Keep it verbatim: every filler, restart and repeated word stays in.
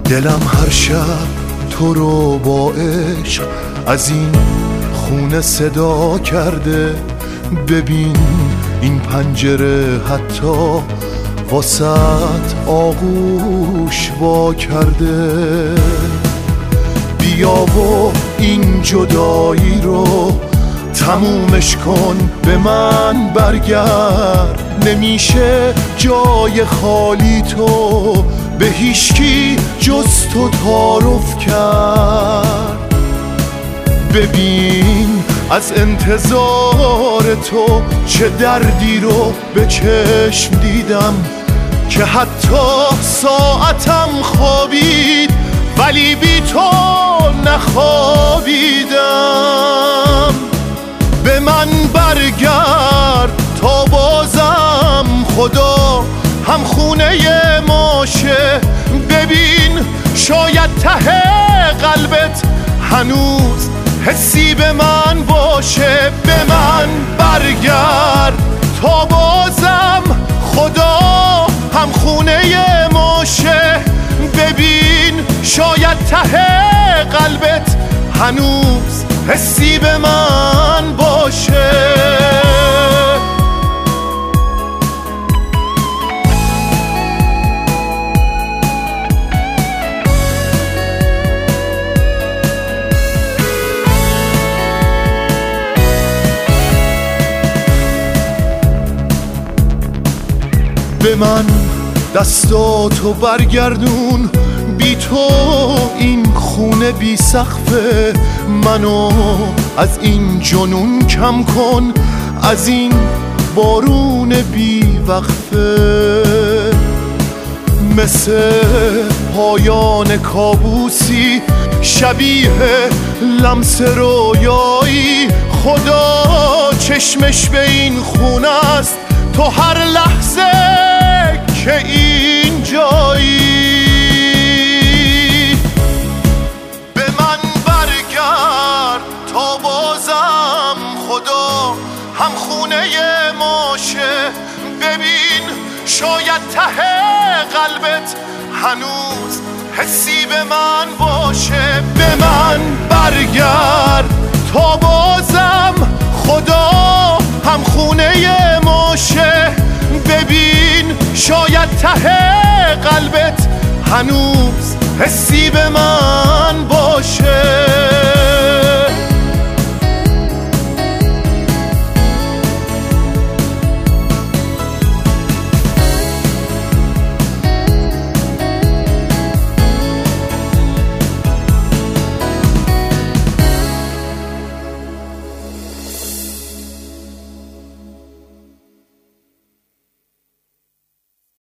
دلم هر شب تو رو با عشق از این خونه صدا کرده. ببین این پنجره حتی واسط آغوش وا کرده. بیا و این جدایی رو تمومش کن، به من برگرد. نمیشه جای خالی تو به هیچکی جز تو تعارف کرد. ببین از انتظار تو چه دردی رو به چشم دیدم، که حتی ساعتم خوابید ولی بی تو نخوابیدم. به من برگرد تا بازم خدا هم خونه ماشه. ببین شاید ته قلبت هنوز حسی به من باشه. به من برگرد تا بازم خدا هم خونه ماشه. ببین شاید ته قلبت هنوز حسی به من باشه. به من دستاتو برگردون، بی تو این خونه بی سقفه. منو از این جنون کم کن، از این بارون بی وقفه. مثل پایان کابوسی شبیه لمس رویایی. خدا چشمش به این خونه است تو هر لحظه که این جایی. به من برگرد تا بازم خدا هم خونه ماشه. ببین شاید ته قلبت هنوز حسی به من باشه. به من برگرد تا بازم خدا هم خونه ماشه. ببین شاید ته قلبت هنوز حسی به من باشه.